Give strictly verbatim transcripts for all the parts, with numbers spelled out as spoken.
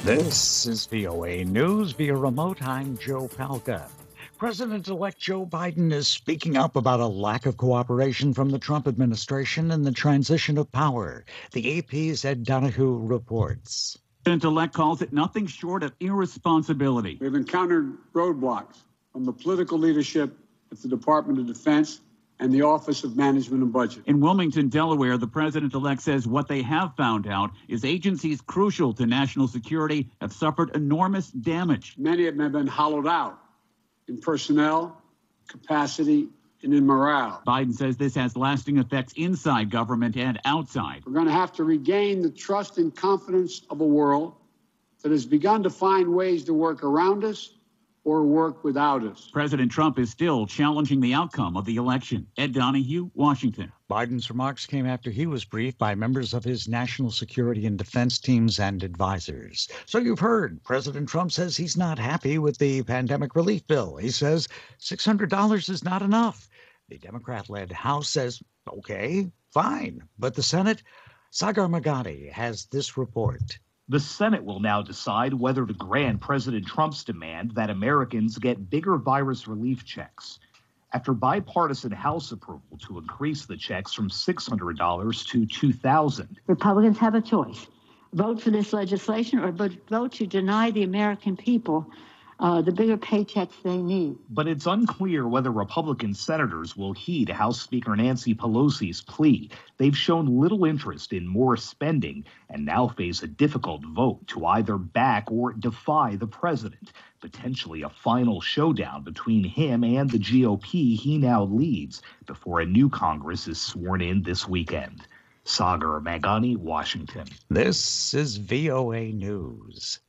This is V O A News via remote. I'm Joe Palca. President-elect Joe Biden is speaking up about a lack of cooperation from the Trump administration in the transition of power. The A P's Ed Donahue reports. President-elect calls it nothing short of irresponsibility. We've encountered roadblocks from the political leadership at the Department of Defense and the Office of Management and Budget. In Wilmington, Delaware, the president-elect says what they have found out is agencies crucial to national security have suffered enormous damage. Many of them have been hollowed out in personnel, capacity, and in morale. Biden says this has lasting effects inside government and outside. We're going to have to regain the trust and confidence of a world that has begun to find ways to work around us or work without us. President Trump is still challenging the outcome of the election. Ed Donahue, Washington. Biden's remarks came after he was briefed by members of his national security and defense teams and advisors. So you've heard, President Trump says he's not happy with the pandemic relief bill. He says six hundred dollars is not enough. The Democrat-led House says, okay, fine. But the Senate, Sagar Meghani has this report. The Senate will now decide whether to grant President Trump's demand that Americans get bigger virus relief checks. After bipartisan House approval to increase the checks from six hundred dollars to two thousand dollars. Republicans have a choice. Vote for this legislation or vote to deny the American people uh, the bigger paychecks they need. But it's unclear whether Republican senators will heed House Speaker Nancy Pelosi's plea. They've shown little interest in more spending and now face a difficult vote to either back or defy the president, potentially a final showdown between him and the G O P he now leads before a new Congress is sworn in this weekend. Sagar Meghani, Washington. This is V O A News.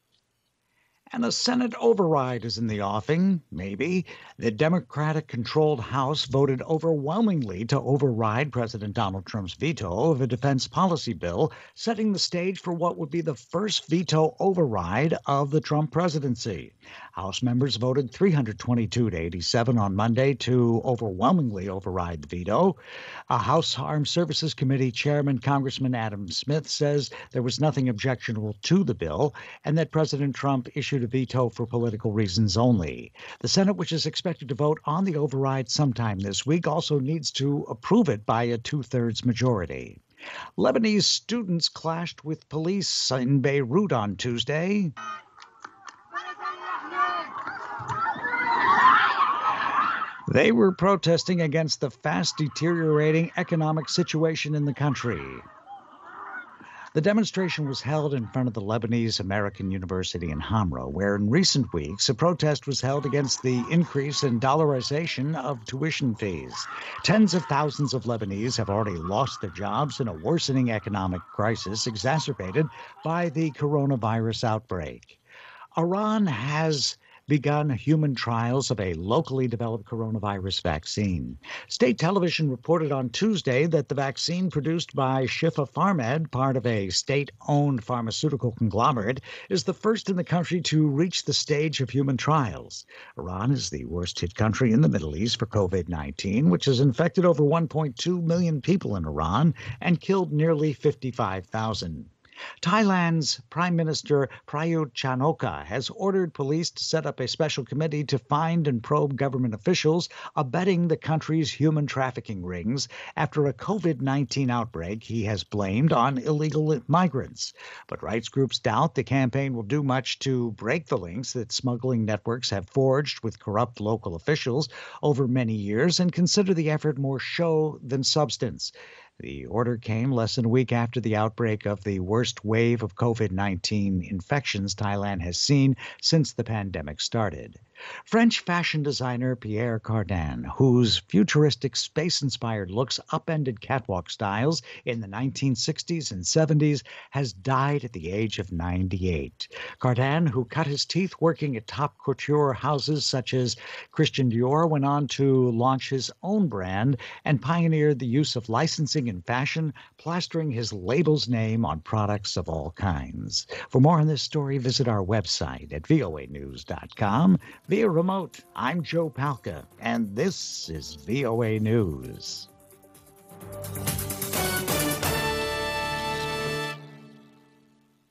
And a Senate override is in the offing, maybe. The Democratic-controlled House voted overwhelmingly to override President Donald Trump's veto of a defense policy bill, setting the stage for what would be the first veto override of the Trump presidency. House members voted three hundred twenty-two to eighty-seven on Monday to overwhelmingly override the veto. A House Armed Services Committee Chairman, Congressman Adam Smith, says there was nothing objectionable to the bill and that President Trump issued a veto for political reasons only. The Senate, which is expected to vote on the override sometime this week, also needs to approve it by a two-thirds majority. Lebanese students clashed with police in Beirut on Tuesday. They were protesting against the fast deteriorating economic situation in the country. The demonstration was held in front of the Lebanese American University in Hamra, where in recent weeks a protest was held against the increase in dollarization of tuition fees. Tens of thousands of Lebanese have already lost their jobs in a worsening economic crisis exacerbated by the coronavirus outbreak. Iran has begun human trials of a locally developed coronavirus vaccine. State television reported on Tuesday that the vaccine produced by Shifa Pharmed, part of a state-owned pharmaceutical conglomerate, is the first in the country to reach the stage of human trials. Iran is the worst-hit country in the Middle East for COVID nineteen, which has infected over one point two million people in Iran and killed nearly fifty-five thousand. Thailand's Prime Minister Prayut Chan-o-cha has ordered police to set up a special committee to find and probe government officials abetting the country's human trafficking rings after a COVID nineteen outbreak he has blamed on illegal migrants. But rights groups doubt the campaign will do much to break the links that smuggling networks have forged with corrupt local officials over many years and consider the effort more show than substance. The order came less than a week after the outbreak of the worst wave of COVID nineteen infections Thailand has seen since the pandemic started. French fashion designer Pierre Cardin, whose futuristic space-inspired looks upended catwalk styles in the nineteen sixties and seventies, has died at the age of ninety-eight. Cardin, who cut his teeth working at top couture houses such as Christian Dior, went on to launch his own brand and pioneered the use of licensing in fashion, plastering his label's name on products of all kinds. For more on this story, visit our website at V O A news dot com. Via remote, I'm Joe Palca, and this is V O A News.